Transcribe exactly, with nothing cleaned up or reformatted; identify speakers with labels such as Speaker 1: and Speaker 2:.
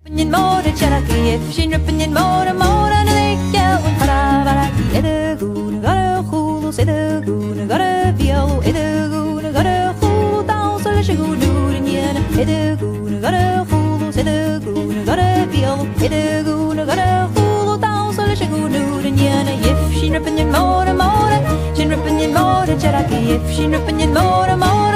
Speaker 1: Pinyin mora charaki if shin pinyin mora mora na lekel para para ede gun gara khulu sede gun gara bielo ede gun gara khulu down so le shigu durin yen ede gun gara khulu sede gun gara bielo ede gun gara khulu down so le shigu durin yen if shin pinyin mora mora shin pinyin mora charaki if shin pinyin mora mora